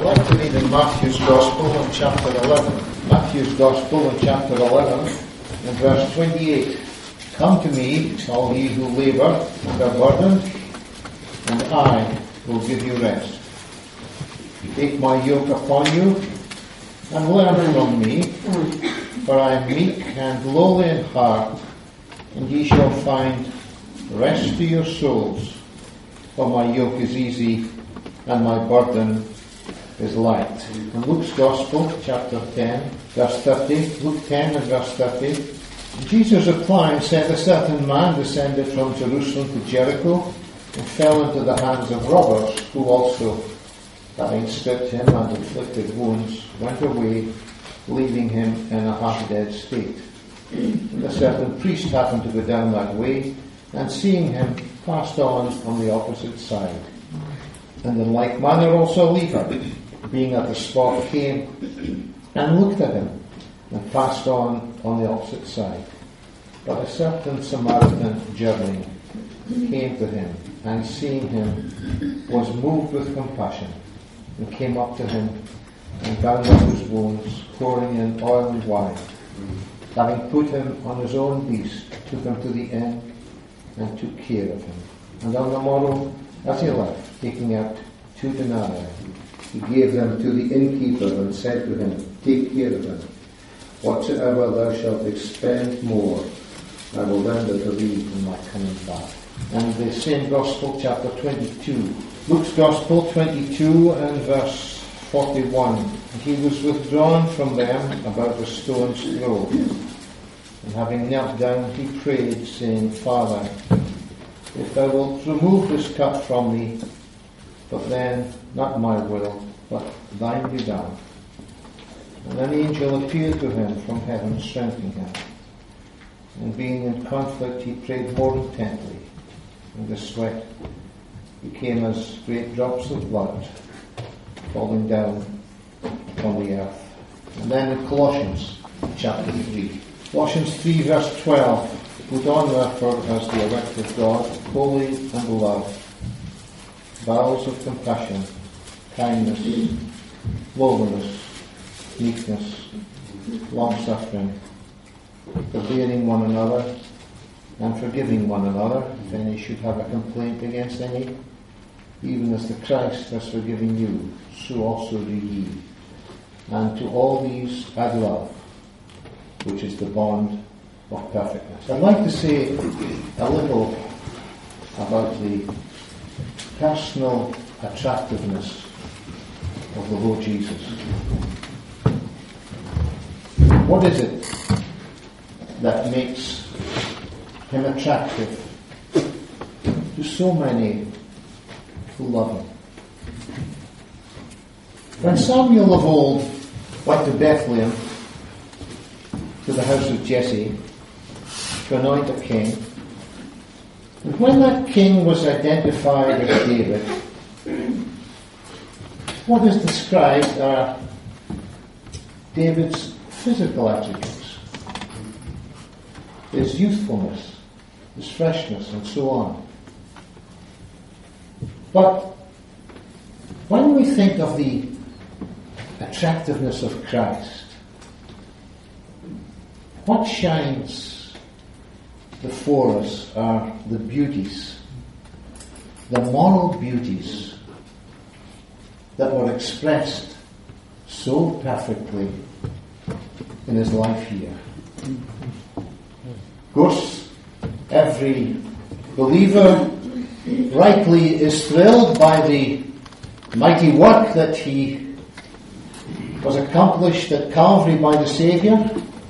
like to read in Matthew's Gospel in chapter 11. Matthew's Gospel in chapter 11 and verse 28. Come to me, all ye who labour and are burdened, and I will give you rest. Take my yoke upon you, and learn from me, for I am meek and lowly in heart, and ye shall find rest to your souls. For my yoke is easy, and my burden is light. In Luke's Gospel, chapter 10, verse 30, Luke 10 and verse 30, Jesus replying said, a certain man descended from Jerusalem to Jericho, and fell into the hands of robbers, who also, having stripped him and inflicted wounds, went away, leaving him in a half-dead state. And a certain priest happened to go down that way, and seeing him, passed on the opposite side. And in like manner also a Levite, being at the spot, came and looked at him, and passed on the opposite side. But a certain Samaritan journeying came to him, and seeing him, was moved with compassion, and came up to him, and bound up his wounds, pouring in oil and wine. Having put him on his own beast, took him to the inn, and took care of him. And on the morrow, as he left, taking out 2 denarii, he gave them to the innkeeper, and said to him, take care of him. Whatsoever thou shalt expend more, I will render to thee in my coming back. And the same Gospel, chapter 22. Luke's Gospel 22 and verse 41. And he was withdrawn from them about a stone's throw. And having knelt down, he prayed, saying, Father, if thou wilt remove this cup from me, but then not my will, but thine be done. And an angel appeared to him from heaven, strengthening him. And being in conflict, he prayed more intently, and the sweat became as great drops of blood falling down on the earth. And then in Colossians chapter 3. Colossians 3 verse 12. Put on therefore as the elect of God, holy and love, bowels of compassion, kindness, lowliness, meekness, long-suffering, forbearing one another, and forgiving one another, if any should have a complaint against any, even as the Christ has forgiven you, so also do ye. And to all these add love, which is the bond of perfectness. I'd like to say a little about the personal attractiveness of the Lord Jesus. What is it that makes him attractive to so many who love him? When Samuel of old went to Bethlehem, to the house of Jesse, to anoint a king, and when that king was identified as David, what is described are David's physical attributes, his youthfulness, his freshness, and so on. But when we think of the attractiveness of Christ, what shines before us are the beauties, the moral beauties that were expressed so perfectly in his life here. Of course, every believer rightly is thrilled by the mighty work that he was accomplished at Calvary by the Saviour.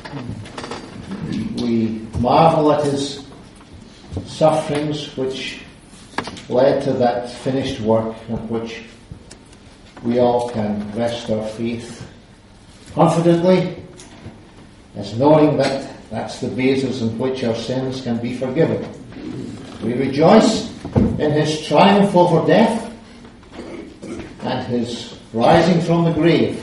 We marvel at his sufferings which led to that finished work at which we all can rest our faith confidently, as knowing that that's the basis on which our sins can be forgiven. We rejoice in his triumph over death and his rising from the grave.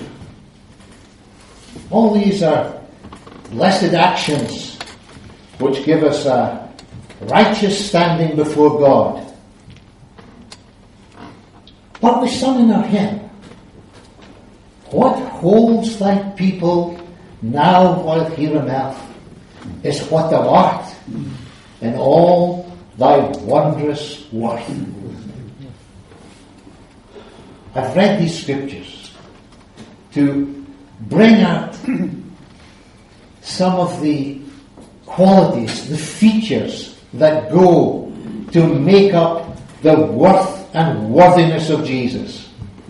All these are blessed actions which give us a righteous standing before God. What we sung in our hymn, What holds thy people now while here on earth is what thou art in all thy wondrous worth. I've read these scriptures to bring out some of the qualities, the features that go to make up the worth and worthiness of Jesus.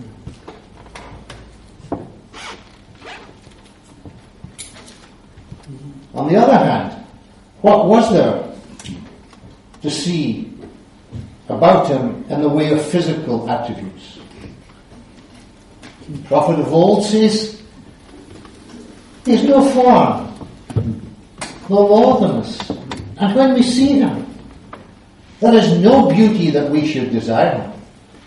On the other hand, what was there to see about him in the way of physical attributes? The prophet of old says, there's no form, no lordliness. And when we see him, there is no beauty that we should desire him.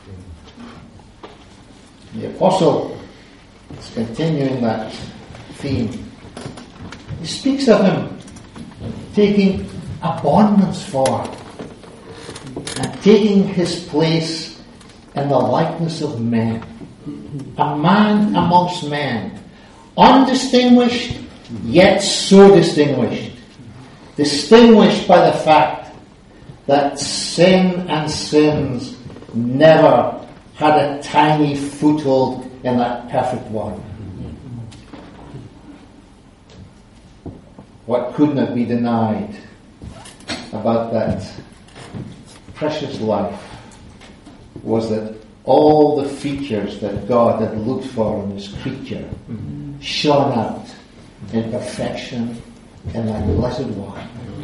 The apostle is continuing that theme. He speaks of him taking a bondman's form and taking his place in the likeness of men. A man amongst men, undistinguished, yet so distinguished. Distinguished by the fact that sin and sins never had a tiny foothold in that perfect one. What could not be denied about that precious life was that all the features that God had looked for in his creature shone out in perfection in that blessed one.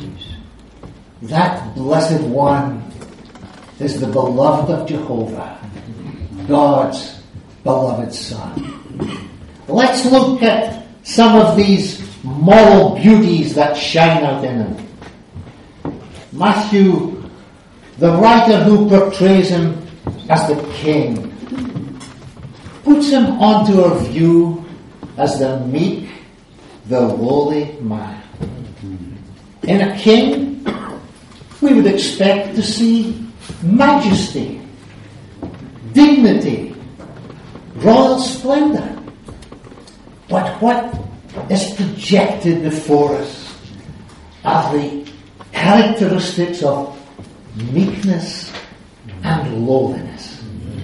That blessed one is the beloved of Jehovah, God's beloved Son. Let's look at some of these moral beauties that shine out in him. Matthew, the writer who portrays him as the king, puts him onto our view as the meek, the lowly man. In a king, we would expect to see majesty, dignity, royal splendor. But what is projected before us are the characteristics of meekness and lowliness.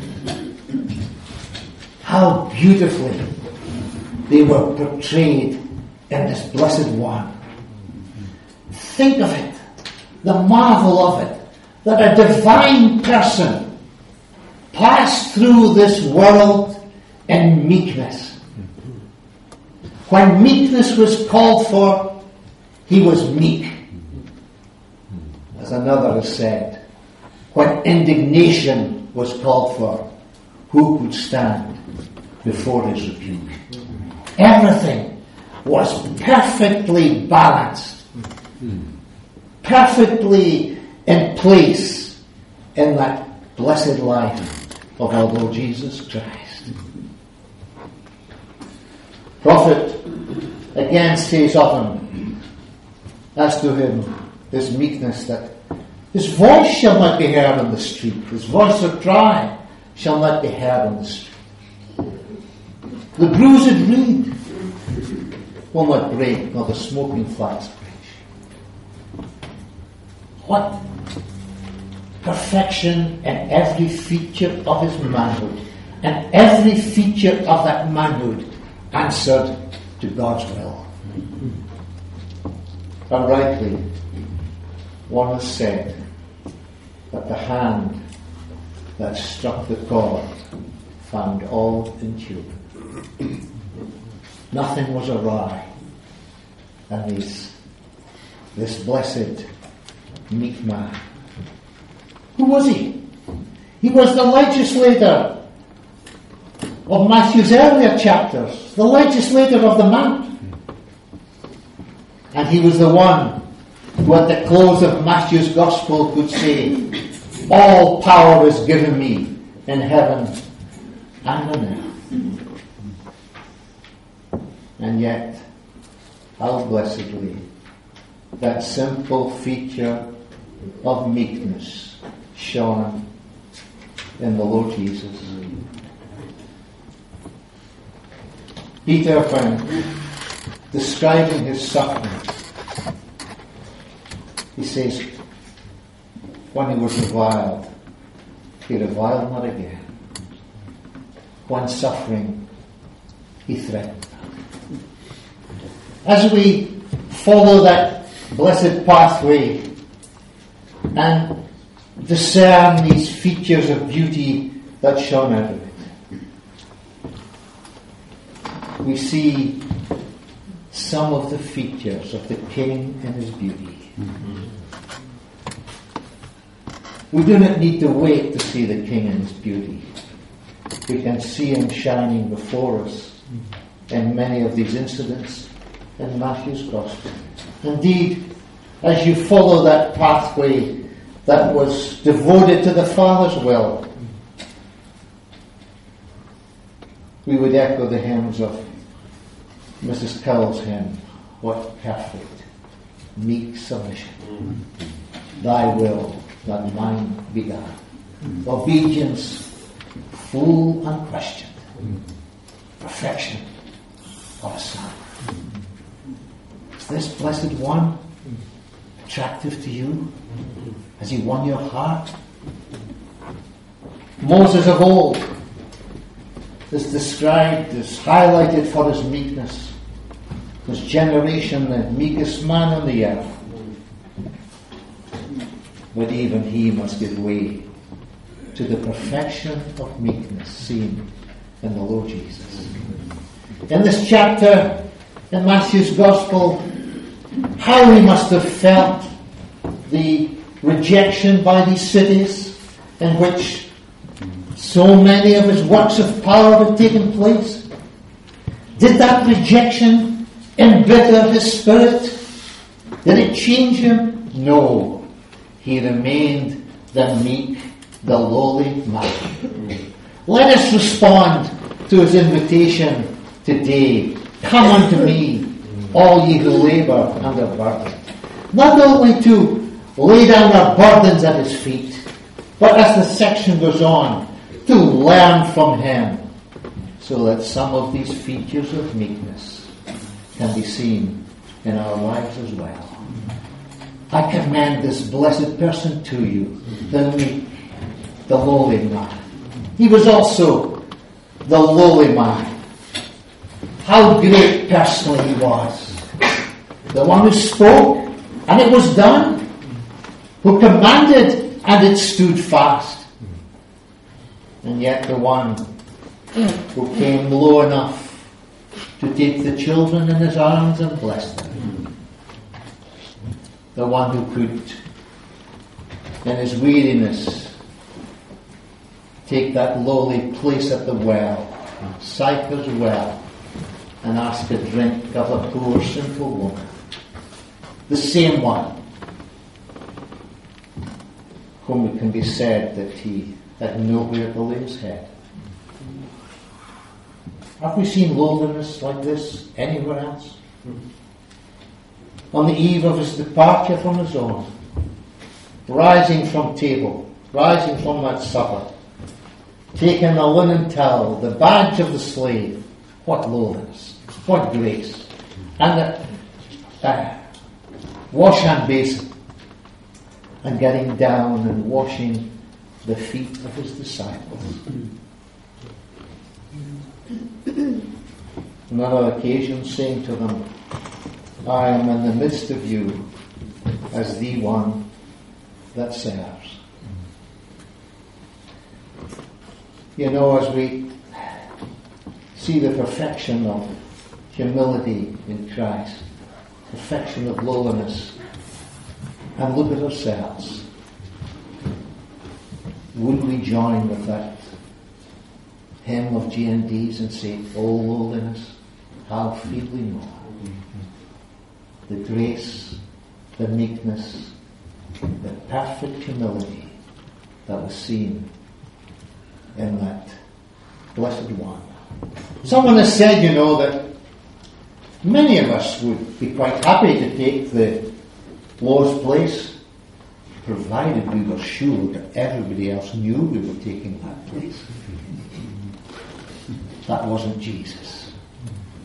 How beautifully they were portrayed in this blessed one. Think of it, the marvel of it, that a divine person passed through this world in meekness. When meekness was called for, he was meek. As another has said, when indignation was called for, who could stand before his rebuke? Everything was perfectly balanced, perfectly in place in that blessed life of our Lord Jesus Christ. Prophet again says of him, as to him, his meekness, that his voice shall not be heard on the street. His voice of cry shall not be heard on the street. The bruised reed will not break, nor the smoking flax quench. What perfection in every feature of his manhood, and every feature of that manhood answered to God's will. And rightly, one has said that the hand that struck the cord found all in tune. Nothing was awry. And this blessed meek man. Who was he? He was the legislator of Matthew's earlier chapters, the legislator of the Mount. And he was the one who at the close of Matthew's Gospel could say, all power is given me in heaven and on earth. And yet, how blessedly that simple feature of meekness shone in the Lord Jesus. Peter, when describing his suffering, he says, when he was reviled, he reviled not again. When suffering, he threatened not. As we follow that blessed pathway and discern these features of beauty that shone out of it, we see some of the features of the King in his beauty. We do not need to wait to see the King in his beauty. We can see him shining before us in many of these incidents in Matthew's Gospel. Indeed, as you follow that pathway that was devoted to the Father's will, we would echo the hymns of Mrs. Cowell's hymn, what perfect, meek submission. Thy will, that mine be done. Obedience, full unquestioned. Perfection of a Son. Is this blessed one attractive to you? Has he won your heart? Moses of old is described, is highlighted for his meekness. His generation, the meekest man on the earth. But even he must give way to the perfection of meekness seen in the Lord Jesus. In this chapter, in Matthew's Gospel, how he must have felt the rejection by these cities in which so many of his works of power had taken place. Did that rejection embitter his spirit? Did it change him? No. He remained the meek, the lowly man. Let us respond to his invitation today. Come unto me, all ye who labour and are burdened. Not only to lay down our burdens at his feet, but as the section goes on, to learn from him, so that some of these features of meekness can be seen in our lives as well. I commend this blessed person to you, the meek, the lowly man. He was also the lowly man. How great personally he was. The one who spoke, and it was done. Who commanded, and it stood fast. And yet the one who came low enough to take the children in his arms and bless them. The one who could, in his weariness, take that lowly place at the well, Sychar's well, and ask a drink of a poor sinful woman. The same one whom it can be said that he had nowhere to lay his head. Have we seen lowliness like this anywhere else? On the eve of his departure from his own, rising from table, rising from that supper, taking the linen towel, the badge of the slave. What lowliness, what grace. And the wash hand basin, and getting down and washing the feet of his disciples. On other occasions saying to them, I am in the midst of you as the one that serves. You know, as we see the perfection of humility in Christ, perfection of lowliness, and look at ourselves, would we join with that hymn of G&D's and say, O lowliness, how feebly known. The grace, the meekness, the perfect humility that was seen in that blessed one. Someone has said, you know, that many of us would be quite happy to take the Lord's place, provided we were sure that everybody else knew we were taking that place. That wasn't Jesus.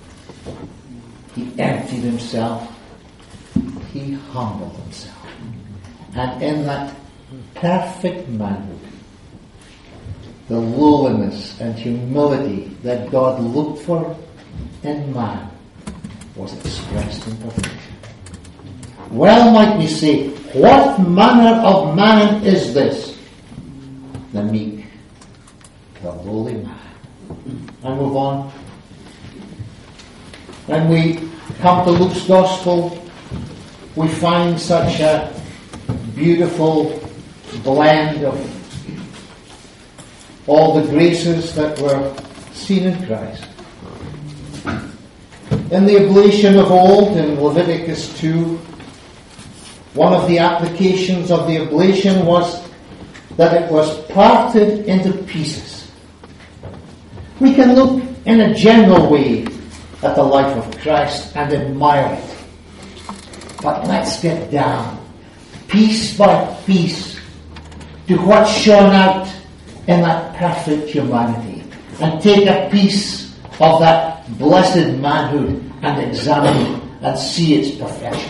He emptied himself. He humbled himself. And in that perfect manhood, the lowliness and humility that God looked for in man was expressed in perfection. Well might we say, what manner of man is this? The meek, the lowly man. And move on. When we come to Luke's Gospel, we find such a beautiful blend of all the graces that were seen in Christ. In the oblation of old, in Leviticus 2, one of the applications of the oblation was that it was parted into pieces. We can look in a general way at the life of Christ and admire it. But let's get down, piece by piece, to what shone out in that perfect humanity, and take a piece of that blessed manhood and examine it and see its perfection.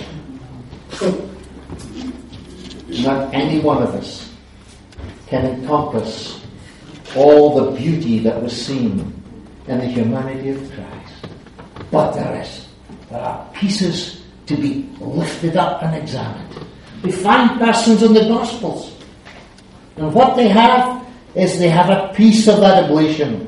Not any one of us can encompass all the beauty that was seen in the humanity of Christ. But there are pieces to be lifted up and examined. We find persons in the Gospels, and what they have is they have a piece of that oblation.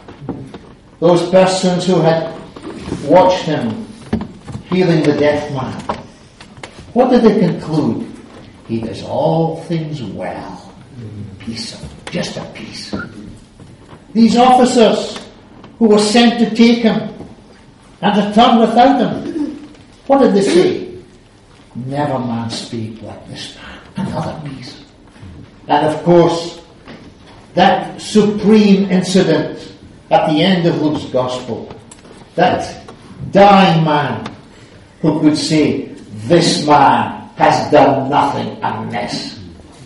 Those persons who had watched him healing the deaf man, what did they conclude? He does all things well. Just a piece. These officers who were sent to take him and return without him, what did they say? Never man speak like this man. Another piece. And of course, that supreme incident at the end of Luke's Gospel, that dying man who could say, this man has done nothing amiss.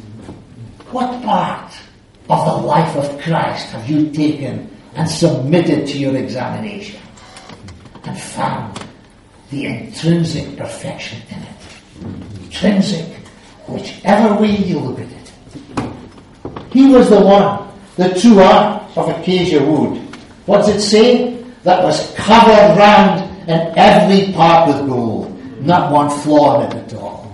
What part of the life of Christ have you taken and submitted to your examination and found the intrinsic perfection in it? Intrinsic, whichever way you look at it. He was the one, the true art of acacia wood. What's it say? That was covered round in every part with gold. Not one flaw in it at all.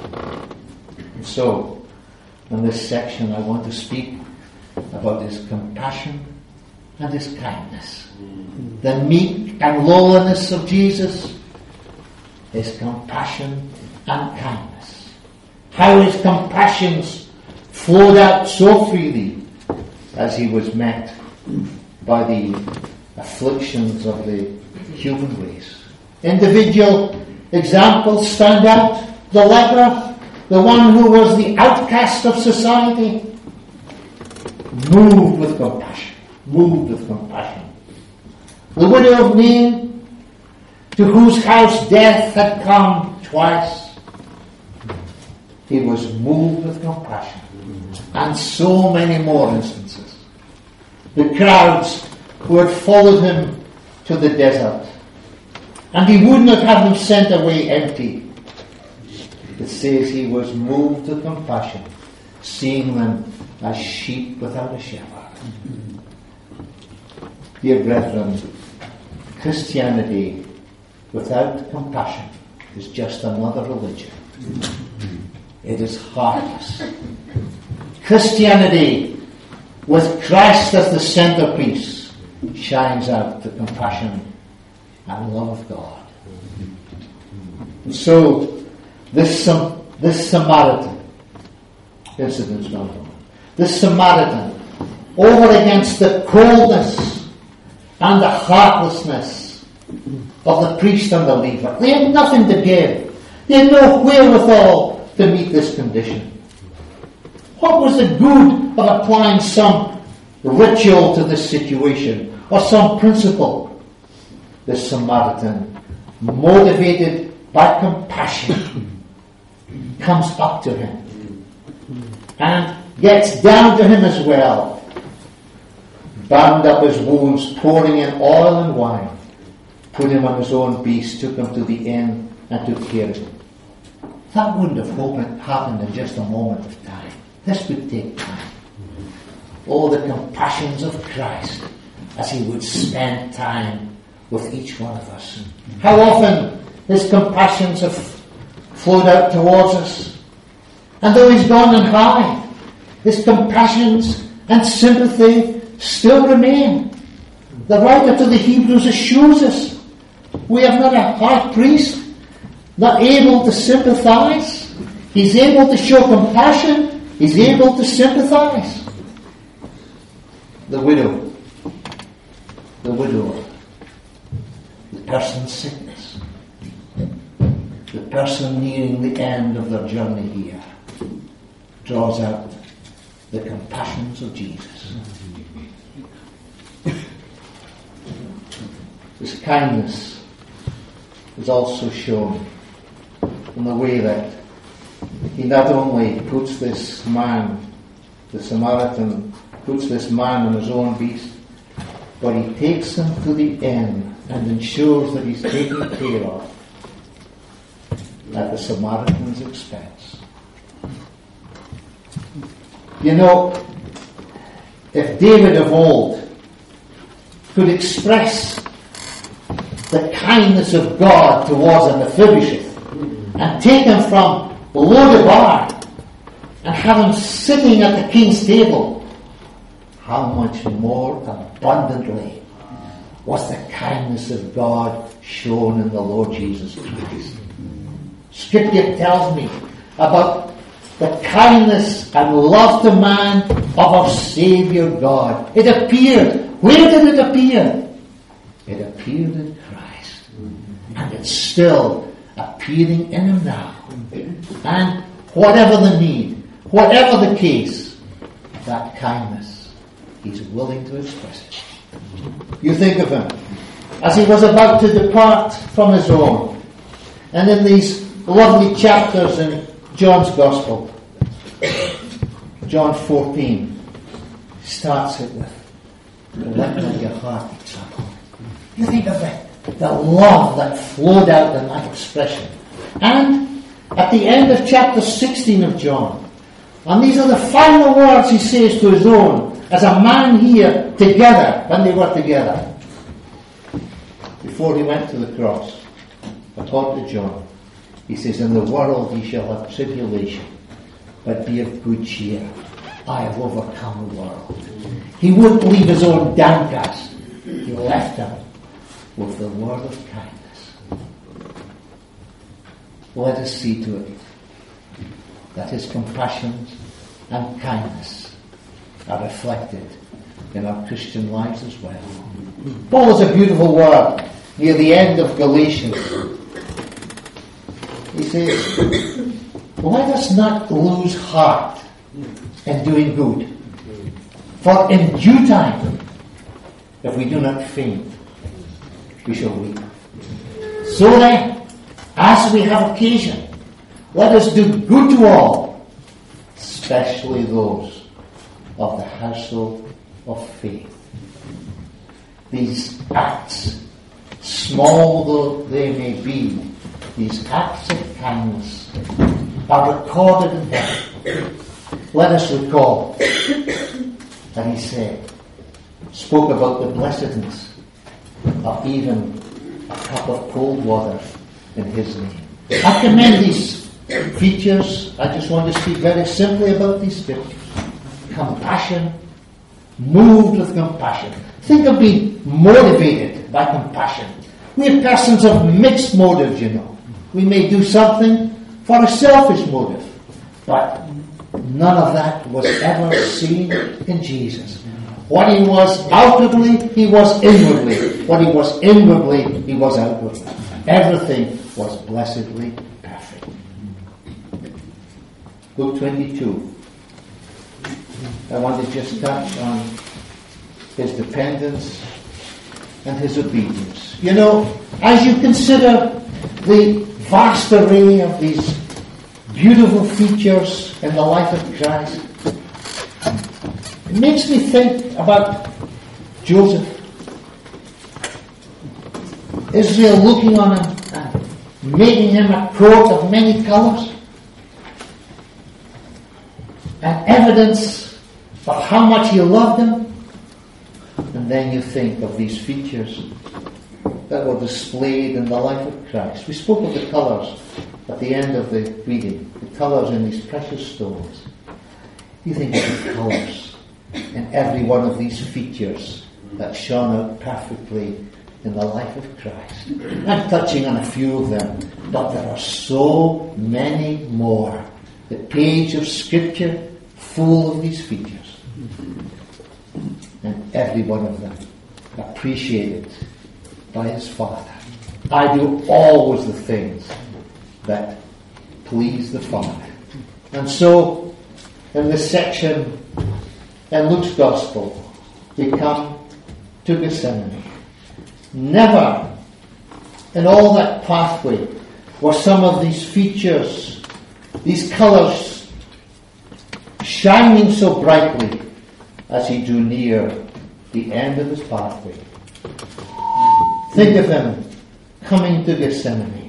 And so, in this section I want to speak about his compassion and his kindness. The meek and lowliness of Jesus, his compassion and kindness. How his compassions flowed out so freely as he was met by the afflictions of the human race. Individual examples stand out. The leper, the one who was the outcast of society, moved with compassion. The widow of Nain, to whose house death had come twice, he was moved with compassion. And so many more instances. The crowds who had followed him to the desert, and he would not have them sent away empty. It says he was moved with compassion, seeing them as sheep without a shepherd. Dear brethren, Christianity without compassion is just another religion. It is heartless. Christianity with Christ as the centerpiece shines out the compassion and love of God. And so this Samaritan incident's not on. This Samaritan, over against the coldness and the heartlessness of the priest and the Levite. They had nothing to give. They had no wherewithal to meet this condition. What was the good of applying some ritual to this situation or some principle? The Samaritan, motivated by compassion, comes up to him and gets down to him as well, bound up his wounds, pouring in oil and wine, put him on his own beast, took him to the inn, and took care of him. That wouldn't have happened in just a moment of time. This would take time. Oh, the compassions of Christ as he would spend time with each one of us. How often his compassions have flowed out towards us. And though he's gone and high, his compassions and sympathy still remain. The writer to the Hebrews assures us we have not a high priest not able to sympathize. He's able to show compassion. He's able to sympathize. The widower, the person's sickness, the person nearing the end of their journey here, draws out the compassions of Jesus. His kindness is also shown in the way that he not only puts this man, the Samaritan, puts this man on his own beast, but he takes him to the inn and ensures that he's taken care of at the Samaritan's expense. You know, if David of old could express the kindness of God towards a Mephibosheth and take him from Lodebar and have him sitting at the king's table, how much more abundantly was the kindness of God shown in the Lord Jesus Christ. Scripture tells me about the kindness and love to man of our Saviour God. It appeared. Where did it appear? It appeared in Christ. And it's still appearing in him now. And whatever the need, whatever the case, that kindness, he's willing to express it. You think of him as he was about to depart from his own. And in these lovely chapters in John's Gospel, John 14, starts it with, "Let not your heart be troubled." You think of it, the love that flowed out in that expression. And at the end of chapter 16 of John, and these are the final words he says to his own, as a man here together, when they were together, before he went to the cross, I talked to John. He says, "In the world ye shall have tribulation, but be of good cheer. I have overcome the world." He wouldn't leave his own downcast. He left them with the word of kindness. Let us see to it that his compassions and kindness are reflected in our Christian lives as well. Paul has a beautiful word near the end of Galatians. He says, "Let us not lose heart in doing good, for in due time, if we do not faint, we shall reap. So then, as we have occasion, let us do good to all, especially those of the household of faith." These acts, small though they may be, these acts of kindness are recorded in heaven. Let us recall that he spoke about the blessedness of even a cup of cold water in his name. I commend these features. I just want to speak very simply about these features. Compassion, moved with compassion. Think of being motivated by compassion. We are persons of mixed motives, you know. We may do something for a selfish motive, but none of that was ever seen in Jesus. What he was outwardly, he was inwardly. What he was inwardly, he was outwardly. Everything was blessedly perfect. Luke 22. I want to just touch on his dependence and his obedience. You know, as you consider the vast array of these beautiful features in the life of Christ, it makes me think about Joseph. Israel looking on him and making him a coat of many colours. And evidence of how much he loved him. And then you think of these features that were displayed in the life of Christ. We spoke of the colours at the end of the reading, the colours in these precious stones. You think of the colours in every one of these features that shone out perfectly in the life of Christ. I'm touching on a few of them, but there are so many more. The page of Scripture full of these features. And every one of them appreciated by his Father. I do always the things that please the Father. And so, in this section in Luke's Gospel, we come to Gethsemane. Never in all that pathway were some of these features, these colours, shining so brightly as he drew near the end of his pathway. Think of him coming to Gethsemane.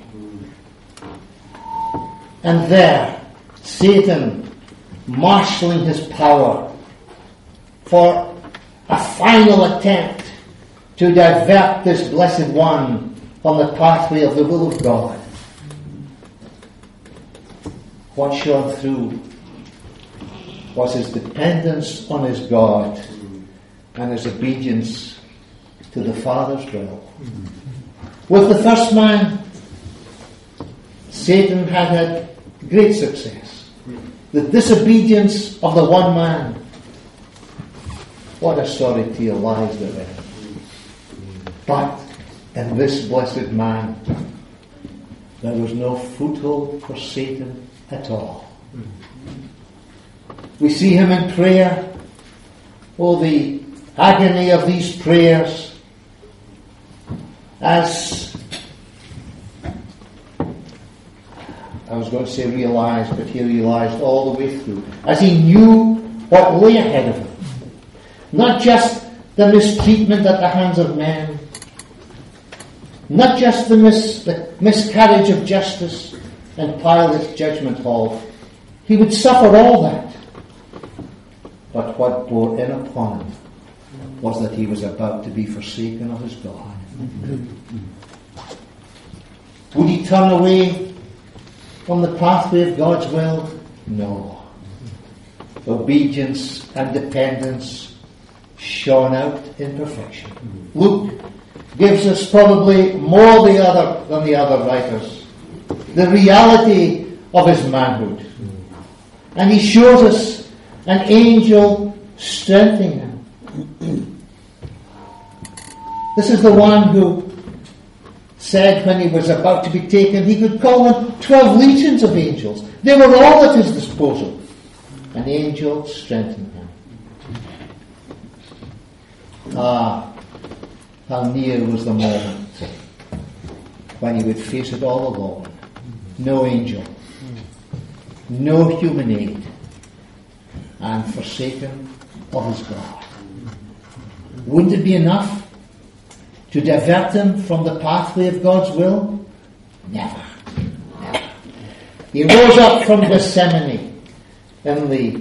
And there, Satan marshalling his power for a final attempt to divert this blessed one on the pathway of the will of God. What shone through was his dependence on his God and his obedience to the Father's will. With the first man, Satan had great success. The disobedience of the one man, what a sorry tale lies therein. But in this blessed man, there was no foothold for Satan at all. We see him in prayer. Oh, the agony of these prayers as, I was going to say realized, but he realized all the way through, as he knew what lay ahead of him. Not just the mistreatment at the hands of men, not just the miscarriage of justice in Pilate's judgment hall. He would suffer all that. But what bore in upon him was that he was about to be forsaken of his God. Would he turn away from the pathway of God's will? No. Obedience and dependence shone out in perfection. Luke gives us probably more than the other writers the reality of his manhood. And he shows us an angel strengthening him. This is the one who said when he was about to be taken, he could call on 12 legions of angels. They were all at his disposal. An angel strengthened him. Ah, how near was the moment when he would face it all alone. No angel, no human aid, and forsaken of his God. Wouldn't it be enough to divert him from the pathway of God's will? Never. Never. He rose up from Gethsemane in the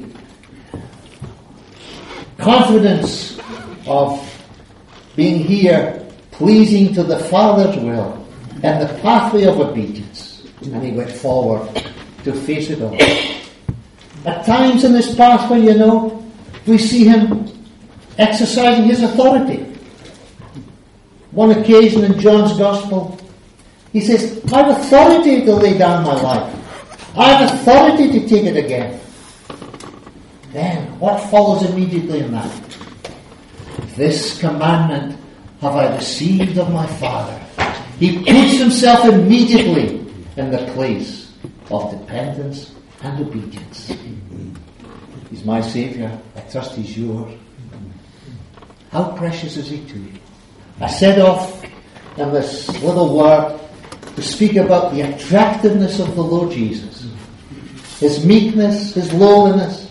confidence of being here pleasing to the Father's will and the pathway of obedience. And he went forward to face it all. At times in this pathway, we see him exercising his authority. One occasion in John's Gospel, he says, I have authority to lay down my life. I have authority to take it again. Then, what follows immediately in that? This commandment have I received of my Father. He puts himself immediately in the place of dependence and obedience. He's my Saviour. I trust he's yours. How precious is he to you? I set off in this little word to speak about the attractiveness of the Lord Jesus. His meekness, his lowliness,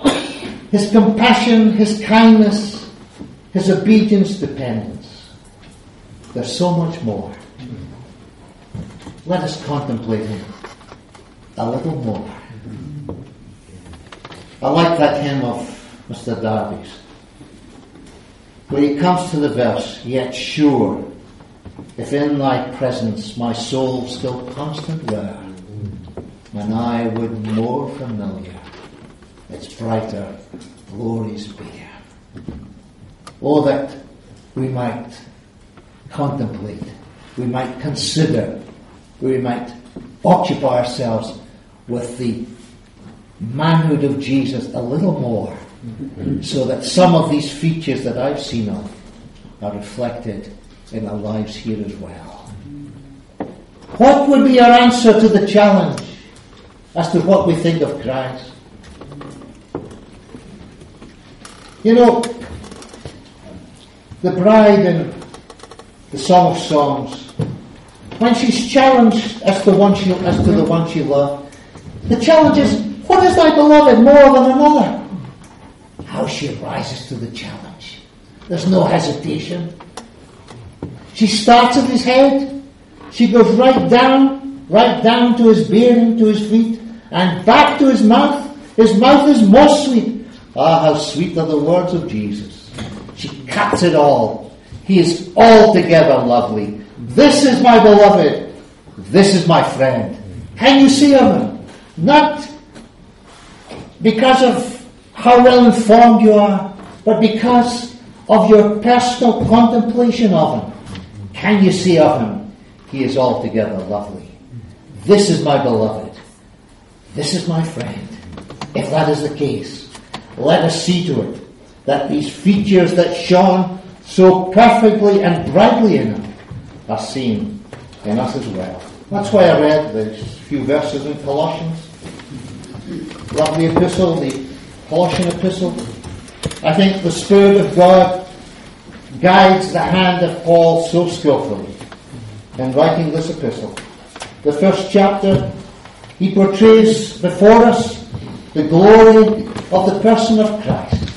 his compassion, his kindness, his obedience, dependence. there's so much more. Let us contemplate him a little more. I like that hymn of Mr. Darby's, where he comes to the verse, yet sure, if in thy presence my soul still constant were, and I would more familiar its brighter glories bear. Oh, that we might contemplate, we might consider, we might occupy ourselves with the manhood of Jesus a little more, so that some of these features that I've seen of are reflected in our lives here as well. What would be our answer to the challenge as to what we think of Christ? You know, the bride in the Song of Songs, when she's challenged as to the one she loved, the challenge is, what is thy beloved more than another? How she rises to the challenge. There's no hesitation. She starts at his head. She goes right down to his bearing, to his feet, and back to his mouth. His mouth is most sweet. Ah, how sweet are the words of Jesus. She cuts it all. He is altogether lovely. This is my beloved. This is my friend. Can you see him? Not because of how well informed you are, but because of your personal contemplation of him. Can you see of him? He is altogether lovely. This is my beloved. This is my friend. If that is the case, let us see to it that these features that shone so perfectly and brightly in him are seen in us as well. That's why I read these few verses in Colossians. Lovely epistle, the Colossian epistle. I think the Spirit of God guides the hand of Paul so skillfully in writing this epistle. The first chapter, he portrays before us the glory of the person of Christ.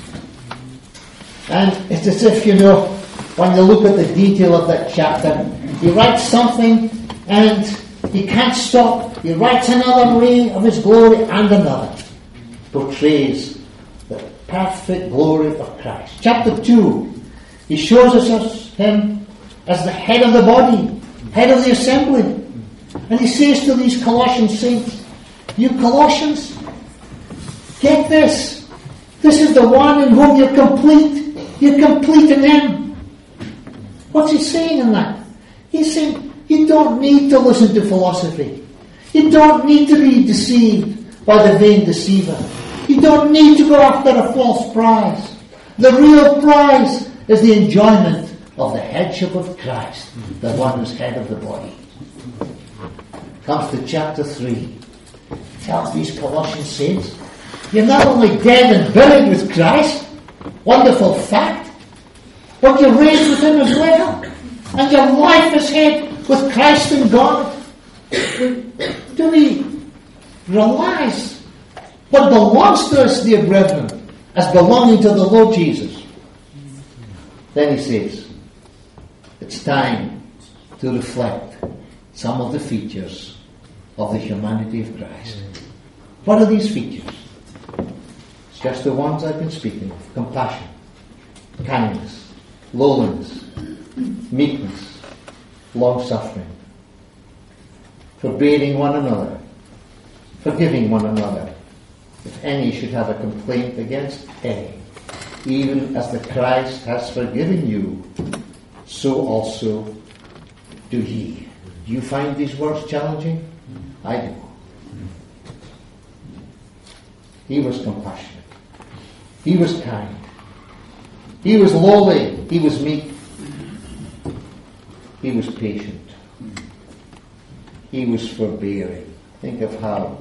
And it's as if, you know, when you look at the detail of that chapter, he writes something and he can't stop. He writes another ray of his glory and another. Portrays the perfect glory of Christ. Chapter 2, he shows us him as the head of the body, head of the assembly. And he says to these Colossian saints, you Colossians, get this. This is the one in whom you're complete. You're complete in him. What's he saying in that? He's saying, you don't need to listen to philosophy. You don't need to be deceived by the vain deceiver. You don't need to go after a false prize. The real prize is the enjoyment of the headship of Christ, the one who's head of the body. Comes to chapter 3. Tells these Colossian saints, you're not only dead and buried with Christ, wonderful fact, but you're raised with him as well. And your life is hid with Christ in God. Do we realize what belongs to us, dear brethren, as belonging to the Lord Jesus? Then he says, it's time to reflect some of the features of the humanity of Christ. What are these features? It's just the ones I've been speaking of. Compassion, kindness, lowliness, meekness, long-suffering, forbearing one another, forgiving one another, if any should have a complaint against any, even as the Christ has forgiven you, so also do ye. Do you find these words challenging? I do. He was compassionate. He was kind. He was lowly. He was meek. He was patient. He was forbearing. Think of how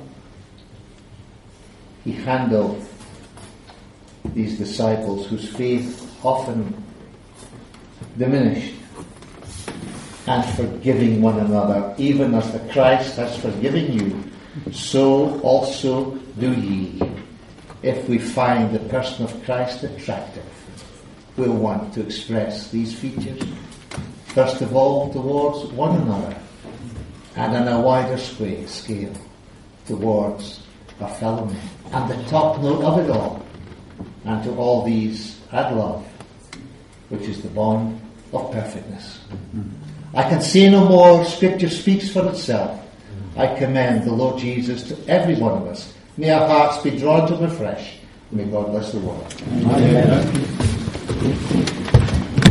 he handled these disciples whose faith often diminished, and forgiving one another, even as the Christ has forgiven you, so also do ye. If we find the person of Christ attractive, we'll want to express these features. First of all, towards one another, and on a wider scale, towards our fellow men. And the top note of it all, and to all these add love, which is the bond of perfectness. I can say no more. Scripture speaks for itself. I commend the Lord Jesus to every one of us. May our hearts be drawn to him afresh. May God bless the word. Amen.